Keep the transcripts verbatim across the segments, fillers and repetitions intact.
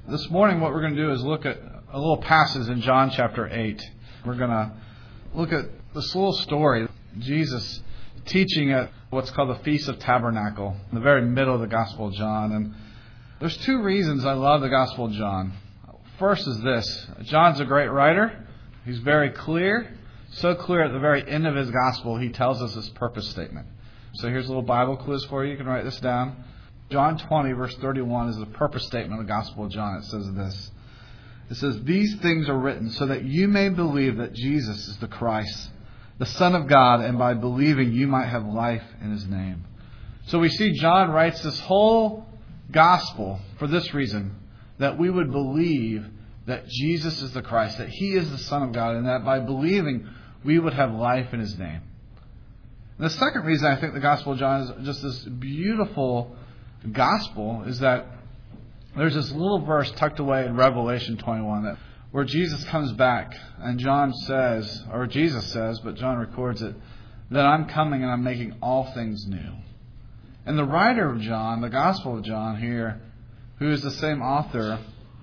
This morning what we're going to do is look at a little passage in John chapter eight. We're going to look at this little story. Jesus teaching at what's called the Feast of Tabernacle in the very middle of the Gospel of John. And there's two reasons I love the Gospel of John. First is this. John's a great writer. He's very clear. So clear at the very end of his Gospel, he tells us his purpose statement. So here's a little Bible quiz for you. You can write this down. John twenty, verse thirty-one is the purpose statement of the Gospel of John. It says this. It says, "These things are written so that you may believe that Jesus is the Christ, the Son of God, and by believing you might have life in His name." So we see John writes this whole Gospel for this reason, that we would believe that Jesus is the Christ, that He is the Son of God, and that by believing we would have life in His name. And the second reason I think the Gospel of John is just this beautiful gospel is that there's this little verse tucked away in Revelation twenty-one that where Jesus comes back and John says, or Jesus says, but John records it, that I'm coming and I'm making all things new. And the writer of John, the Gospel of John here, who is the same author,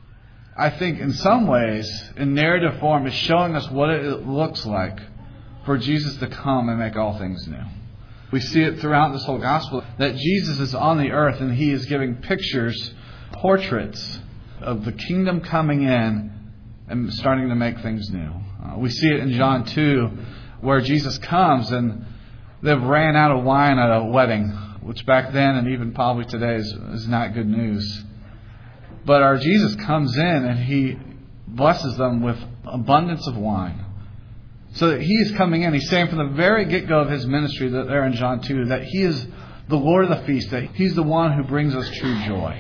I think in some ways, in narrative form, is showing us what it looks like for Jesus to come and make all things new. We see it throughout this whole gospel that Jesus is on the earth and He is giving pictures, portraits of the kingdom coming in and starting to make things new. Uh, we see it in John two where Jesus comes and they've ran out of wine at a wedding, which back then and even probably today is, is not good news. But our Jesus comes in and He blesses them with abundance of wine. So that He is coming in. He's saying from the very get-go of His ministry that there in John two that He is the Lord of the feast, that He's the one who brings us true joy.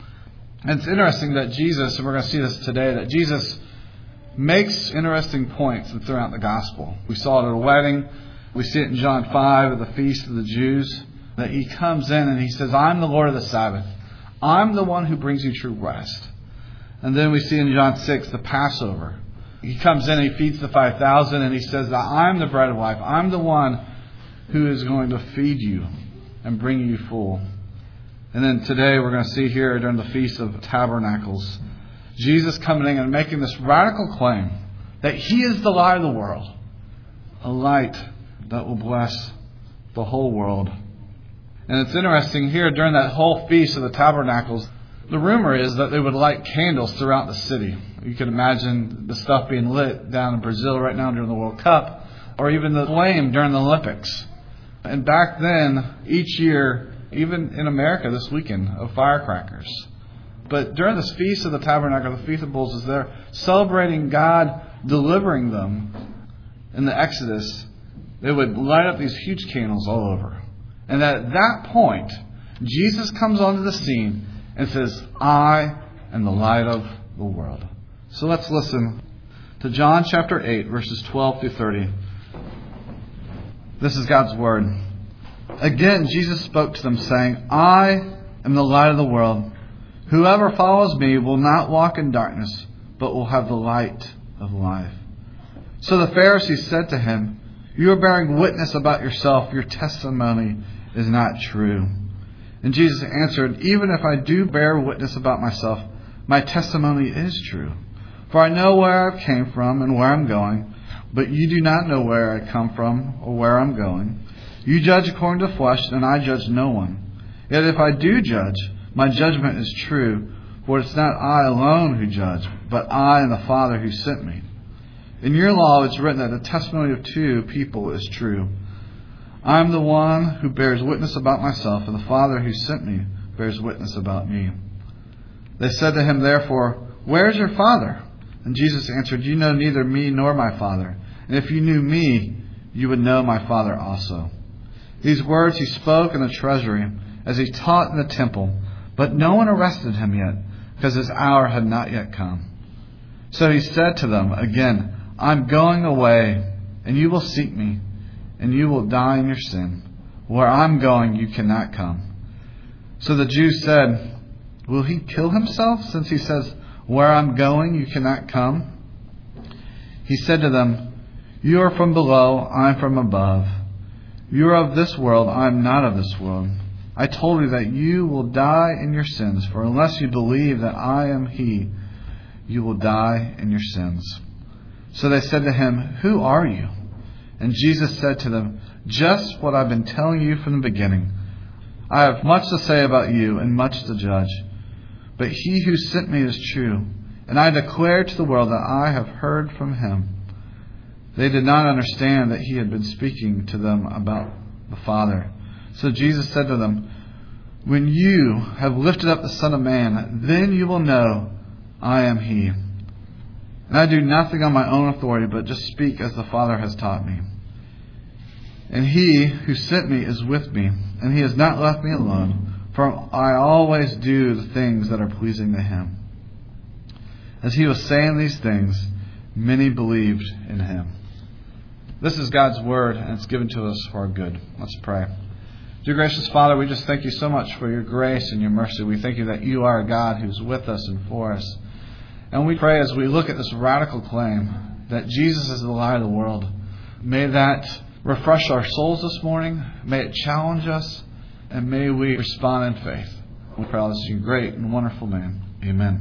And it's interesting that Jesus, and we're going to see this today, that Jesus makes interesting points throughout the gospel. We saw it at a wedding. We see it in John five at the feast of the Jews, that He comes in and He says, I'm the Lord of the Sabbath. I'm the one who brings you true rest. And then we see in John six the Passover. He comes in and He feeds the five thousand and He says that I'm the bread of life. I'm the one who is going to feed you and bring you full. And then today we're going to see here during the Feast of Tabernacles, Jesus coming in and making this radical claim that He is the light of the world. A light that will bless the whole world. And it's interesting here during that whole Feast of the Tabernacles, the rumor is that they would light candles throughout the city. You can imagine the stuff being lit down in Brazil right now during the World Cup, or even the flame during the Olympics. And back then, each year, even in America this weekend, of firecrackers. But during this Feast of the Tabernacle, the Feast of Bowls, is they're celebrating God delivering them in the Exodus, they would light up these huge candles all over. And at that point, Jesus comes onto the scene and says, I am the light of the world. So let's listen to John chapter eight, verses twelve through thirty. This is God's word. Again, Jesus spoke to them, saying, I am the light of the world. Whoever follows me will not walk in darkness, but will have the light of life. So the Pharisees said to Him, you are bearing witness about yourself. Your testimony is not true. And Jesus answered, even if I do bear witness about myself, my testimony is true. For I know where I came from and where I'm going, but you do not know where I come from or where I'm going. You judge according to flesh, and I judge no one. Yet if I do judge, my judgment is true, for it's not I alone who judge, but I and the Father who sent me. In your law it's written that the testimony of two people is true. I am the one who bears witness about myself, and the Father who sent me bears witness about me. They said to Him, therefore, where is your Father? And Jesus answered, you know neither me nor my Father. And if you knew me, you would know my Father also. These words He spoke in the treasury as He taught in the temple, but no one arrested Him yet, because His hour had not yet come. So He said to them again, I'm going away, and you will seek me, and you will die in your sin. Where I'm going, you cannot come. So the Jews said, will He kill Himself, since He says, where I'm going, you cannot come? He said to them, you are from below, I am from above. You are of this world, I am not of this world. I told you that you will die in your sins, for unless you believe that I am He, you will die in your sins." So they said to him, "Who are you?" And Jesus said to them, "Just what I've been telling you from the beginning. I have much to say about you and much to judge. But He who sent me is true, and I declare to the world that I have heard from Him." They did not understand that He had been speaking to them about the Father. So Jesus said to them, "When you have lifted up the Son of Man, then you will know I am He. And I do nothing on my own authority, but just speak as the Father has taught me. And He who sent me is with me, and He has not left me alone, for I always do the things that are pleasing to Him." As He was saying these things, many believed in Him. This is God's Word, and it's given to us for our good. Let's pray. Dear gracious Father, we just thank you so much for your grace and your mercy. We thank you that you are a God who's with us and for us. And we pray as we look at this radical claim that Jesus is the light of the world, may that refresh our souls this morning. May it challenge us. And may we respond in faith. We pray all this in your great and wonderful name. Amen.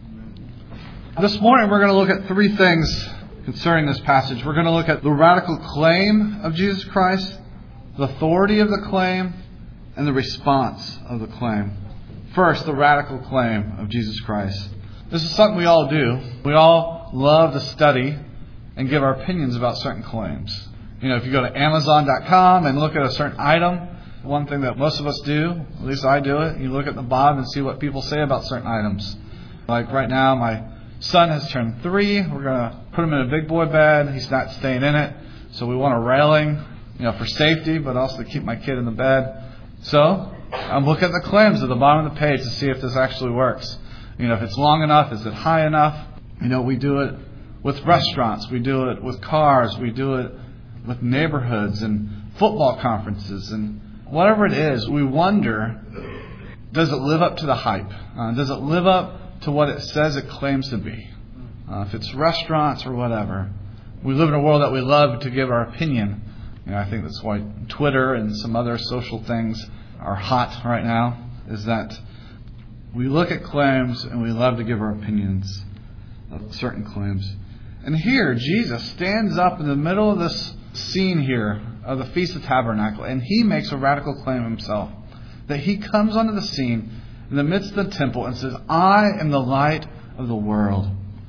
This morning we're going to look at three things concerning this passage. We're going to look at the radical claim of Jesus Christ, the authority of the claim, and the response of the claim. First, the radical claim of Jesus Christ. This is something we all do. We all love to study and give our opinions about certain claims. You know, if you go to Amazon dot com and look at a certain item, one thing that most of us do, at least I do it, you look at the bottom and see what people say about certain items. Like right now, my son has turned three. We're going to put him in a big boy bed. He's not staying in it. So we want a railing, you know, for safety, but also to keep my kid in the bed. So I'm looking at the claims at the bottom of the page to see if this actually works. You know, if it's long enough, is it high enough? You know, we do it with restaurants. We do it with cars. We do it with neighborhoods and football conferences and whatever it is. We wonder, does it live up to the hype? Uh, does it live up to what it says it claims to be? Uh, if it's restaurants or whatever. We live in a world that we love to give our opinion. You know, I think that's why Twitter and some other social things are hot right now, is that we look at claims and we love to give our opinions of certain claims. And here, Jesus stands up in the middle of this scene here of the Feast of Tabernacle, and He makes a radical claim Himself. That He comes onto the scene in the midst of the temple and says, "I am the light of the world.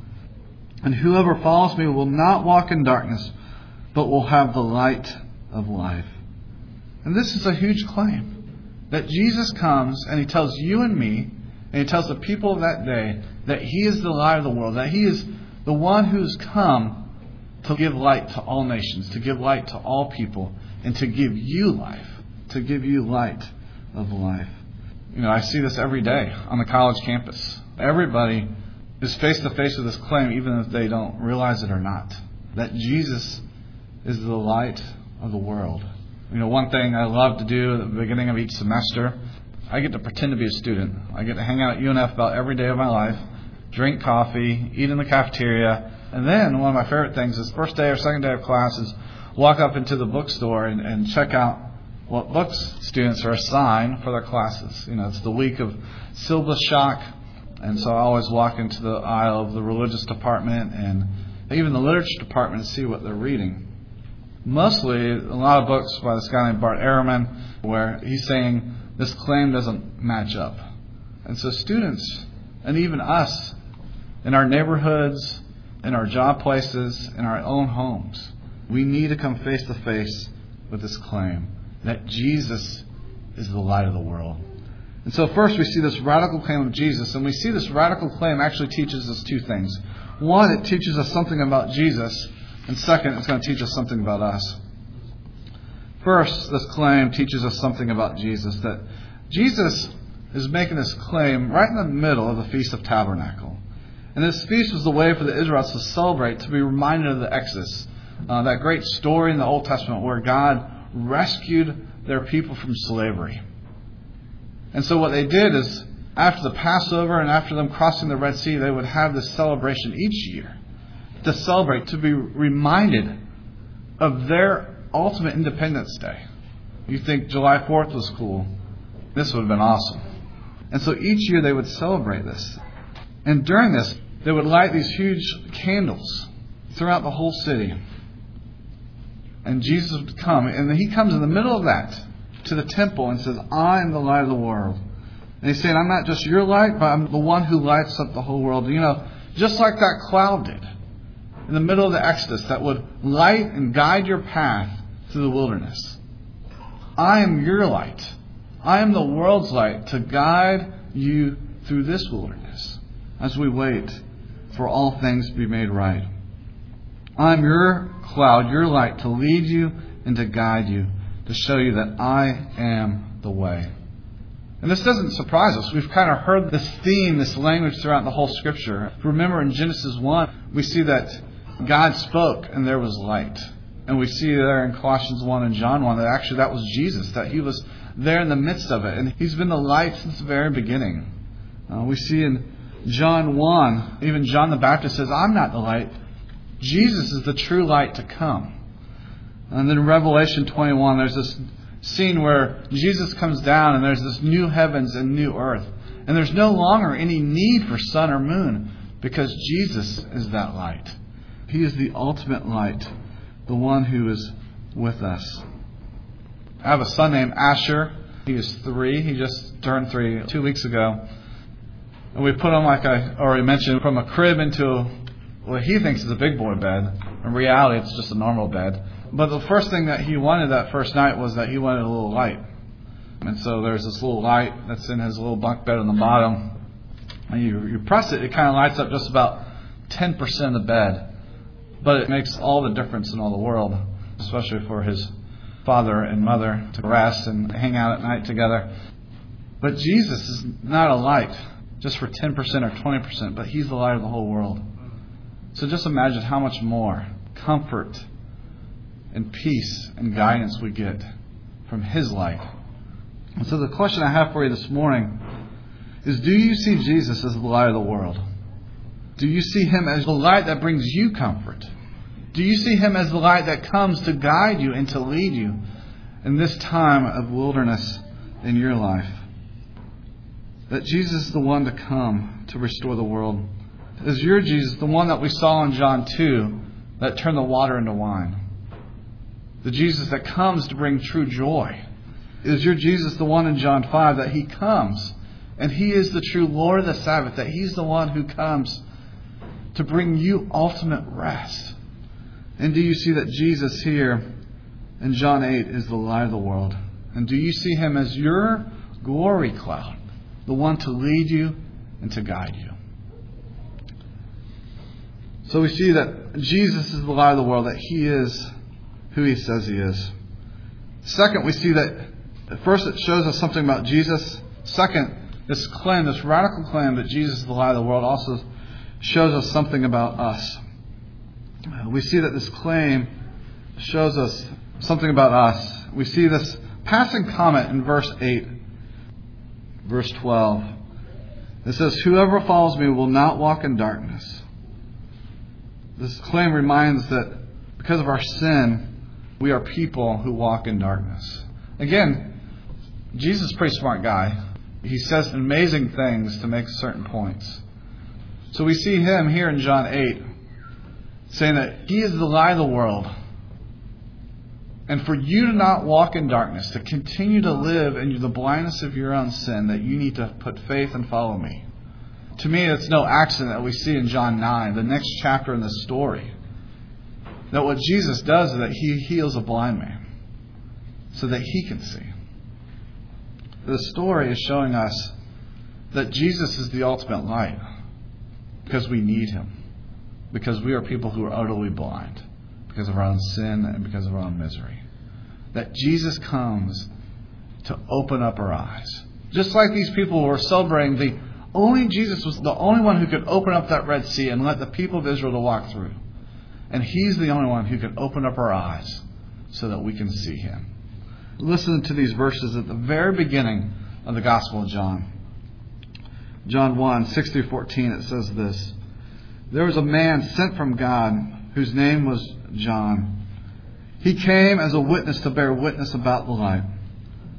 And whoever follows me will not walk in darkness, but will have the light of life." And this is a huge claim. That Jesus comes and He tells you and me, and He tells the people of that day, that He is the light of the world. That He is the one who's come to give light to all nations, to give light to all people, and to give you life, to give you light of life. You know, I see this every day on the college campus. Everybody is face to face with this claim, even if they don't realize it or not, that Jesus is the light of the world. You know, one thing I love to do at the beginning of each semester, I get to pretend to be a student. I get to hang out at U N F about every day of my life, drink coffee, eat in the cafeteria. And then one of my favorite things is first day or second day of class is walk up into the bookstore and, and check out what books students are assigned for their classes. You know, it's the week of syllabus shock. And so I always walk into the aisle of the religious department and even the literature department to see what they're reading. Mostly a lot of books by this guy named Bart Ehrman where he's saying this claim doesn't match up. And so students and even us in our neighborhoods, in our job places, in our own homes, we need to come face to face with this claim that Jesus is the light of the world. And so first we see this radical claim of Jesus, and we see this radical claim actually teaches us two things. One, it teaches us something about Jesus, and second, it's going to teach us something about us. First, this claim teaches us something about Jesus, that Jesus is making this claim right in the middle of the Feast of Tabernacle. And this feast was the way for the Israelites to celebrate, to be reminded of the Exodus, uh, that great story in the Old Testament where God rescued their people from slavery. And so what they did is, after the Passover and after them crossing the Red Sea, they would have this celebration each year to celebrate, to be reminded of their ultimate Independence Day. You think July fourth was cool. This would have been awesome. And so each year they would celebrate this. And during this, they would light these huge candles throughout the whole city. And Jesus would come, and then He comes in the middle of that to the temple and says, I am the light of the world. And He's saying, I'm not just your light, but I'm the one who lights up the whole world. You know, just like that cloud did in the middle of the Exodus that would light and guide your path through the wilderness. I am your light. I am the world's light to guide you through this wilderness as we wait for all things to be made right. I'm your cloud, your light to lead you and to guide you, to show you that I am the way. And this doesn't surprise us. We've kind of heard this theme, this language throughout the whole Scripture. Remember in Genesis one, we see that God spoke and there was light. And we see there in Colossians one and John one that actually that was Jesus, that He was there in the midst of it. And He's been the light since the very beginning. Uh, we see in John one, even John the Baptist says, I'm not the light. Jesus is the true light to come. And then in Revelation twenty-one, there's this scene where Jesus comes down and there's this new heavens and new earth. And there's no longer any need for sun or moon because Jesus is that light. He is the ultimate light, the one who is with us. I have a son named Asher. He is three. He just turned three two weeks ago. And we put him, like I already mentioned, from a crib into what he thinks is a big boy bed. In reality, it's just a normal bed. But the first thing that he wanted that first night was that he wanted a little light. And so there's this little light that's in his little bunk bed on the bottom. And you, you press it, it kind of lights up just about ten percent of the bed. But it makes all the difference in all the world, especially for his father and mother to rest and hang out at night together. But Jesus is not a light just for ten percent or twenty percent, but He's the light of the whole world. So just imagine how much more comfort and peace and guidance we get from His light. And so the question I have for you this morning is, do you see Jesus as the light of the world? Do you see Him as the light that brings you comfort? Do you see Him as the light that comes to guide you and to lead you in this time of wilderness in your life? That Jesus is the one to come to restore the world. Is your Jesus the one that we saw in John two that turned the water into wine? The Jesus that comes to bring true joy. Is your Jesus the one in John five that He comes and He is the true Lord of the Sabbath, that He's the one who comes to bring you ultimate rest? And do you see that Jesus here in John eight is the light of the world? And do you see Him as your glory cloud, the one to lead you and to guide you? So we see that Jesus is the light of the world, that He is who He says He is. Second, we see that first it shows us something about Jesus. Second, this claim, this radical claim that Jesus is the light of the world also shows us something about us. We see that this claim shows us something about us. We see this passing comment in verse eight, verse twelve. It says, whoever follows me will not walk in darkness. This claim reminds that because of our sin, we are people who walk in darkness. Again, Jesus is a pretty smart guy. He says amazing things to make certain points. So we see Him here in John eight saying that He is the light of the world. And for you to not walk in darkness, to continue to live in the blindness of your own sin, that you need to put faith and follow me. To me, it's no accident that we see in John nine, the next chapter in the story, that what Jesus does is that He heals a blind man so that he can see. The story is showing us that Jesus is the ultimate light because we need Him. Because we are people who are utterly blind because of our own sin and because of our own misery. That Jesus comes to open up our eyes. Just like these people who were celebrating, the only Jesus was the only one who could open up that Red Sea and let the people of Israel to walk through. And He's the only one who can open up our eyes so that we can see Him. Listen to these verses at the very beginning of the Gospel of John. John one, six through fourteen, it says this. There was a man sent from God whose name was John. He came as a witness to bear witness about the light,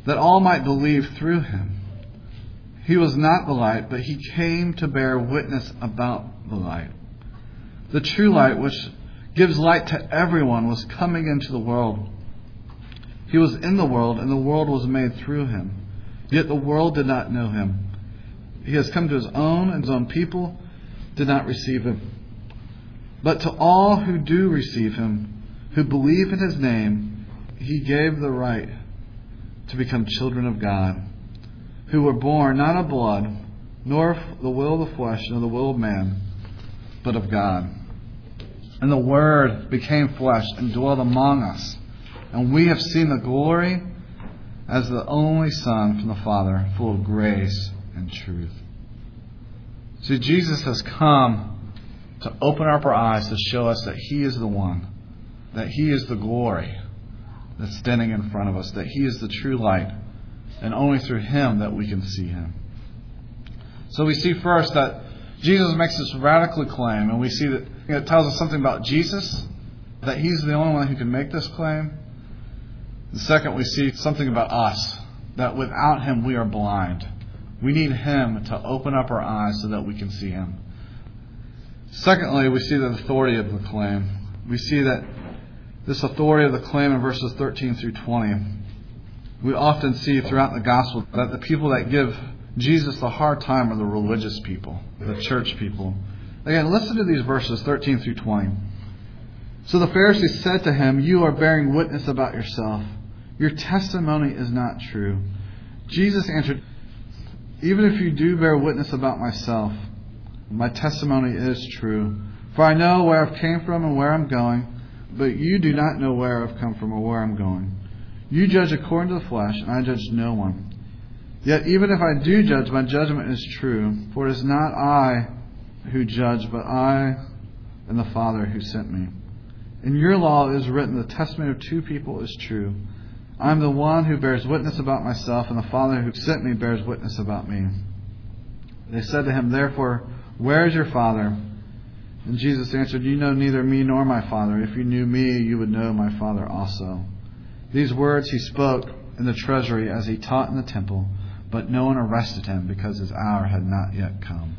that all might believe through him. He was not the light, but he came to bear witness about the light. The true light, which gives light to everyone, was coming into the world. He was in the world, and the world was made through him. Yet the world did not know him. He has come to his own, and his own people did not receive him. But to all who do receive him, who believe in his name, he gave the right to become children of God, who were born not of blood, nor of the will of the flesh, nor the will of man, but of God. And the Word became flesh and dwelt among us. And we have seen the glory as the only Son from the Father, full of grace and truth. See, Jesus has come to open up our eyes to show us that He is the one, that He is the glory that's standing in front of us, that He is the true light, and only through Him that we can see Him. So we see first that Jesus makes this radical claim, and we see that it tells us something about Jesus, that He's the only one who can make this claim. And second, we see something about us, that without Him we are blind. We need Him to open up our eyes so that we can see Him. Secondly, we see the authority of the claim. We see that this authority of the claim in verses thirteen through twenty. We often see throughout the gospel that the people that give Jesus a hard time are the religious people, the church people. Again, listen to these verses thirteen through twenty. So the Pharisees said to him, "You are bearing witness about yourself. Your testimony is not true." Jesus answered, "Even if you do bear witness about myself, my testimony is true. For I know where I've came from and where I'm going, but you do not know where I've come from or where I'm going. You judge according to the flesh, and I judge no one. Yet even if I do judge, my judgment is true. For it is not I who judge, but I and the Father who sent me. In your law it is written, the testimony of two people is true. I am the one who bears witness about myself, and the Father who sent me bears witness about me." They said to him, "Therefore, where is your Father?" And Jesus answered, "You know neither me nor my Father. If you knew me, you would know my Father also." These words he spoke in the treasury as he taught in the temple, but no one arrested him because his hour had not yet come.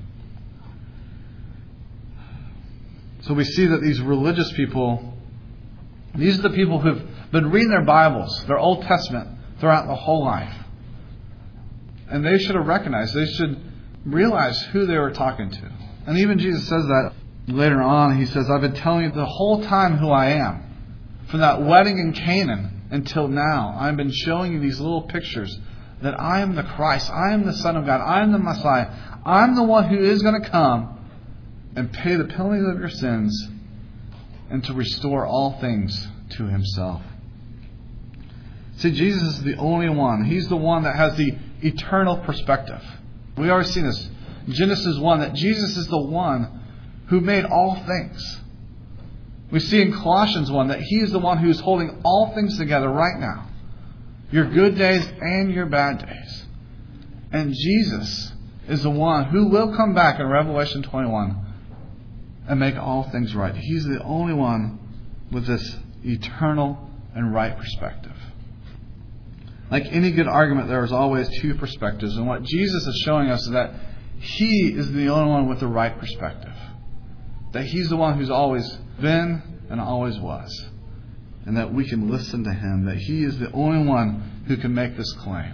So we see that these religious people, these are the people who've been reading their Bibles, their Old Testament, throughout the whole life. And they should have recognized, they should realize who they were talking to. And even Jesus says that later on. He says, "I've been telling you the whole time who I am. From that wedding in Canaan until now, I've been showing you these little pictures that I am the Christ. I am the Son of God. I am the Messiah. I'm the one who is going to come and pay the penalties of your sins and to restore all things to Himself." See, Jesus is the only one. He's the one that has the eternal perspective. We already seen this. Genesis one, that Jesus is the one who made all things. We see in Colossians one that He is the one who is holding all things together right now. Your good days and your bad days. And Jesus is the one who will come back in Revelation twenty-one and make all things right. He's the only one with this eternal and right perspective. Like any good argument, there is always two perspectives. And what Jesus is showing us is that He is the only one with the right perspective. That He's the one who's always been and always was. And that we can listen to Him. That He is the only one who can make this claim.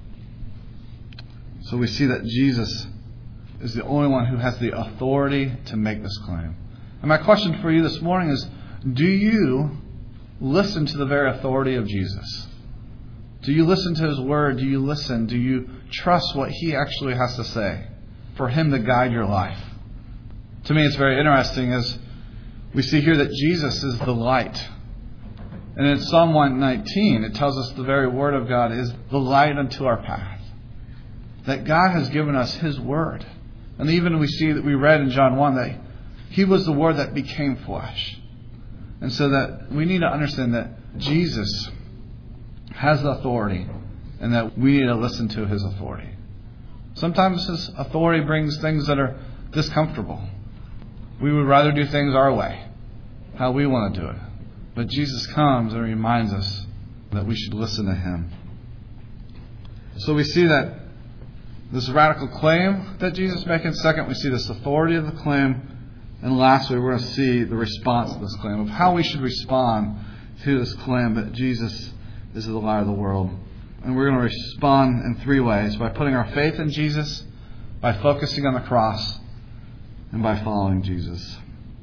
So we see that Jesus is the only one who has the authority to make this claim. And my question for you this morning is, do you listen to the very authority of Jesus? Do you listen to His Word? Do you listen? Do you trust what He actually has to say for Him to guide your life? To me, it's very interesting as we see here that Jesus is the light. And in Psalm one nineteen, it tells us the very Word of God is the light unto our path. That God has given us His Word. And even we see that we read in John one that He was the Word that became flesh. And so that we need to understand that Jesus has the authority and that we need to listen to His authority. Sometimes His authority brings things that are discomfortable. We would rather do things our way, how we want to do it. But Jesus comes and reminds us that we should listen to Him. So we see that this radical claim that Jesus is making. Second, we see this authority of the claim. And lastly, we're going to see the response to this claim, of how we should respond to this claim that Jesus is the light of the world. And we're going to respond in three ways: by putting our faith in Jesus, by focusing on the cross, and by following Jesus.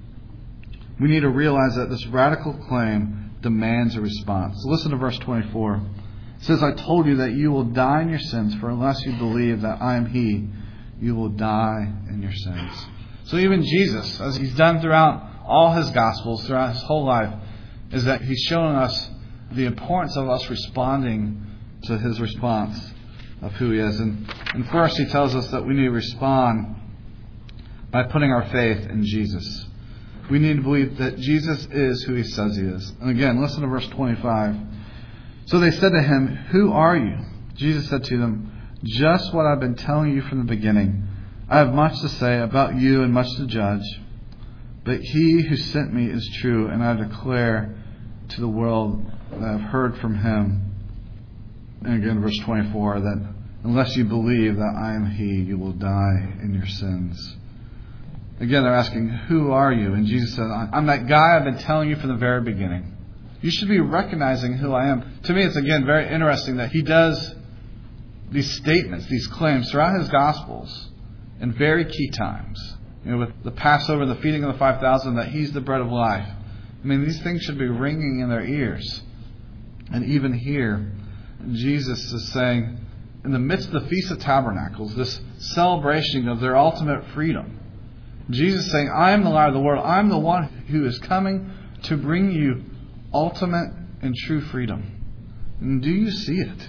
We need to realize that this radical claim demands a response. Listen to verse twenty-four. It says, I told you that you will die in your sins, for unless you believe that I am He, you will die in your sins. So even Jesus, as He's done throughout all His Gospels, throughout His whole life, is that He's showing us the importance of us responding to His response of who He is. And, and first, He tells us that we need to respond by putting our faith in Jesus. We need to believe that Jesus is who He says He is. And again, listen to verse twenty-five. So they said to Him, who are you? Jesus said to them, just what I've been telling you from the beginning. I have much to say about you and much to judge. But He who sent me is true, and I declare to the world that I've heard from Him. And again, verse twenty-four, that unless you believe that I am He, you will die in your sins. Again, they're asking, who are you? And Jesus said, I'm that guy I've been telling you from the very beginning. You should be recognizing who I am. To me, it's again very interesting that He does these statements, these claims throughout His Gospels in very key times. You know, with the Passover, the feeding of the five thousand, that He's the bread of life. I mean, these things should be ringing in their ears. And even here, Jesus is saying, in the midst of the Feast of Tabernacles, this celebration of their ultimate freedom, Jesus is saying, I am the light of the world. I'm the one who is coming to bring you ultimate and true freedom. And do you see it?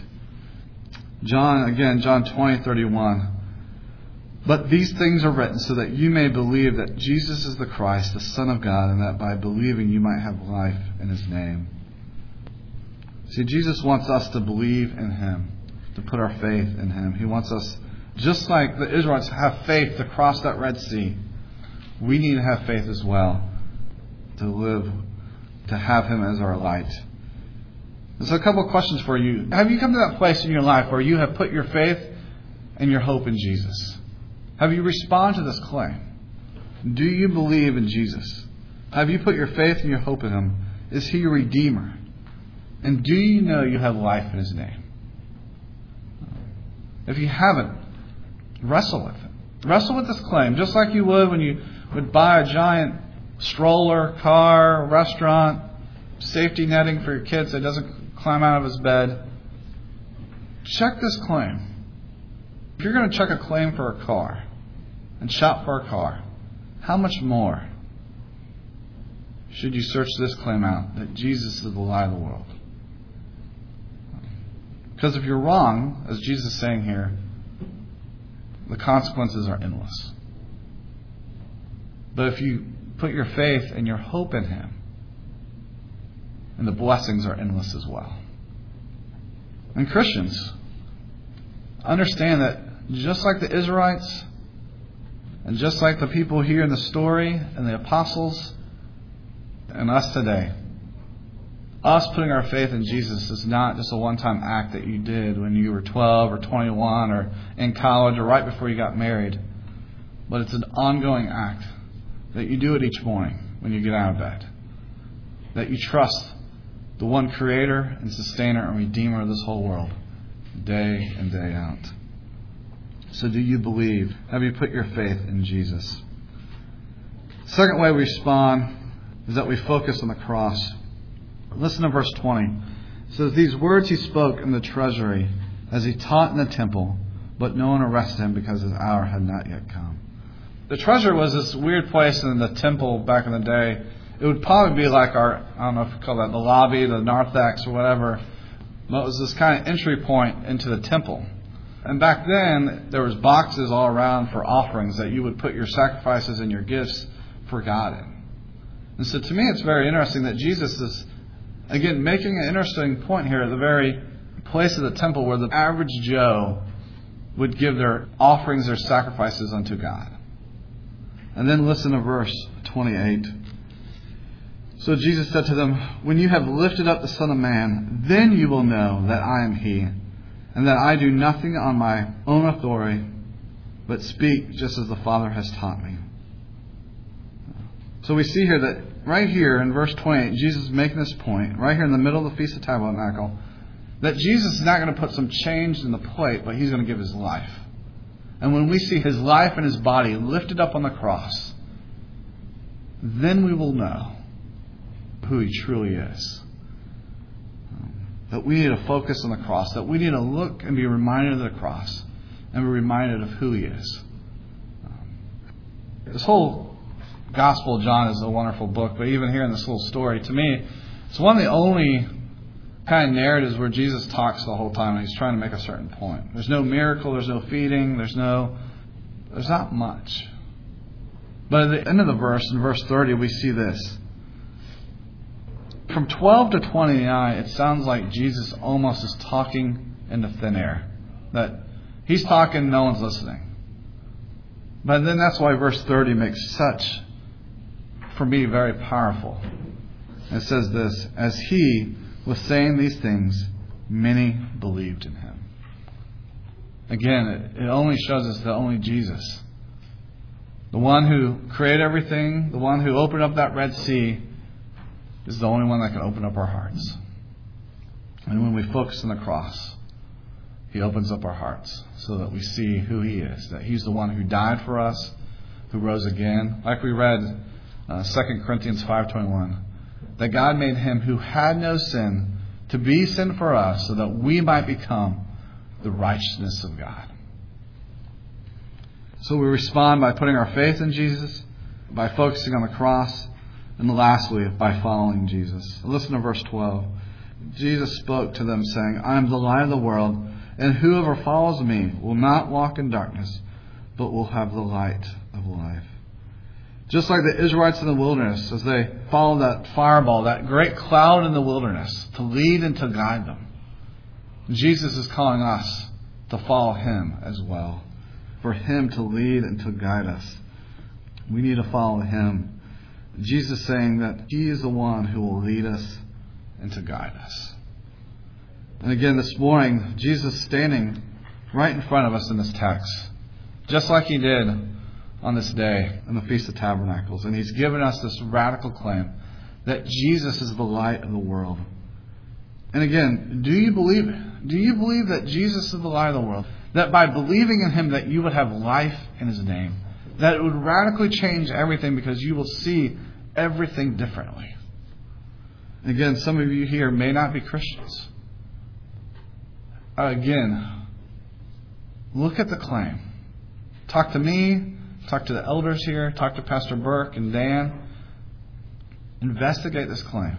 John, again, John twenty, thirty-one. But these things are written so that you may believe that Jesus is the Christ, the Son of God, and that by believing you might have life in His name. See, Jesus wants us to believe in Him, to put our faith in Him. He wants us, just like the Israelites have faith to cross that Red Sea, we need to have faith as well to live, to have Him as our light. And so a couple of questions for you. Have you come to that place in your life where you have put your faith and your hope in Jesus? Have you responded to this claim? Do you believe in Jesus? Have you put your faith and your hope in Him? Is He your Redeemer? And do you know you have life in His name? If you haven't, wrestle with it. Wrestle with this claim, just like you would when you would buy a giant stroller, car, restaurant, safety netting for your kid so he doesn't climb out of his bed. Check this claim. If you're going to check a claim for a car and shop for a car, how much more should you search this claim out, that Jesus is the light of the world? Because if you're wrong, as Jesus is saying here, the consequences are endless. But if you put your faith and your hope in Him, and the blessings are endless as well. And Christians, understand that just like the Israelites, and just like the people here in the story, and the apostles, and us today, us putting our faith in Jesus is not just a one-time act that you did when you were twelve or twenty-one or in college or right before you got married. But it's an ongoing act that you do it each morning when you get out of bed. That you trust the one Creator and Sustainer and Redeemer of this whole world, day in, day out. So do you believe? Have you put your faith in Jesus? Second way we respond is that we focus on the cross. Listen to verse twenty. It says, these words He spoke in the treasury as He taught in the temple, but no one arrested Him because His hour had not yet come. The treasury was this weird place in the temple back in the day. It would probably be like our, I don't know if you call that the lobby, the narthex or whatever. But it was this kind of entry point into the temple. And back then, there was boxes all around for offerings that you would put your sacrifices and your gifts for God in. And so to me, it's very interesting that Jesus is, again, making an interesting point here at the very place of the temple where the average Joe would give their offerings, their sacrifices unto God. And then listen to verse twenty-eight. So Jesus said to them, when you have lifted up the Son of Man, then you will know that I am He, and that I do nothing on my own authority, but speak just as the Father has taught me. So we see here that right here in verse twenty-eight, Jesus is making this point, right here in the middle of the Feast of Tabernacle, that Jesus is not going to put some change in the plate, but He's going to give His life. And when we see His life and His body lifted up on the cross, then we will know who He truly is. That we need to focus on the cross, that we need to look and be reminded of the cross, and be reminded of who He is. This whole Gospel of John is a wonderful book, but even here in this little story, to me, it's one of the only kind of narratives where Jesus talks the whole time and He's trying to make a certain point. There's no miracle, there's no feeding, there's no, there's not much. But at the end of the verse, in verse thirty, we see this. From twelve to twenty-nine, it sounds like Jesus almost is talking into thin air. That He's talking, no one's listening. But then that's why verse thirty makes such, for me, very powerful. It says this, as He was saying these things, many believed in Him. Again, it, it only shows us that only Jesus, the one who created everything, the one who opened up that Red Sea, is the only one that can open up our hearts. And when we focus on the cross, He opens up our hearts so that we see who He is, that He's the one who died for us, who rose again. Like we read uh, Second Corinthians five twenty-one, that God made Him who had no sin to be sin for us so that we might become the righteousness of God. So we respond by putting our faith in Jesus, by focusing on the cross, and lastly, by following Jesus. Listen to verse twelve. Jesus spoke to them saying, I am the light of the world, and whoever follows me will not walk in darkness, but will have the light of life. Just like the Israelites in the wilderness, as they followed that fireball, that great cloud in the wilderness, to lead and to guide them, Jesus is calling us to follow Him as well. For Him to lead and to guide us, we need to follow Him. Jesus is saying that He is the one who will lead us and to guide us. And again, this morning, Jesus is standing right in front of us in this text, just like He did on this day in the Feast of Tabernacles. And He's given us this radical claim that Jesus is the light of the world. And again, do you believe it? Do you believe that Jesus is the light of the world? That by believing in Him that you would have life in His name? That it would radically change everything because you will see everything differently. Again, some of you here may not be Christians. Again, look at the claim. Talk to me, talk to the elders here, talk to Pastor Burke and Dan. Investigate this claim.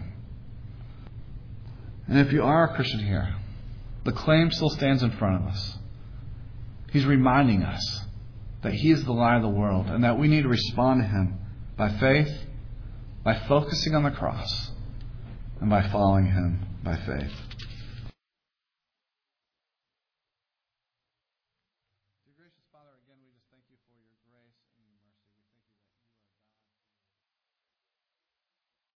And if you are a Christian here, the claim still stands in front of us. He's reminding us that He is the light of the world and that we need to respond to Him by faith, by focusing on the cross, and by following Him by faith. Gracious Father, again, we just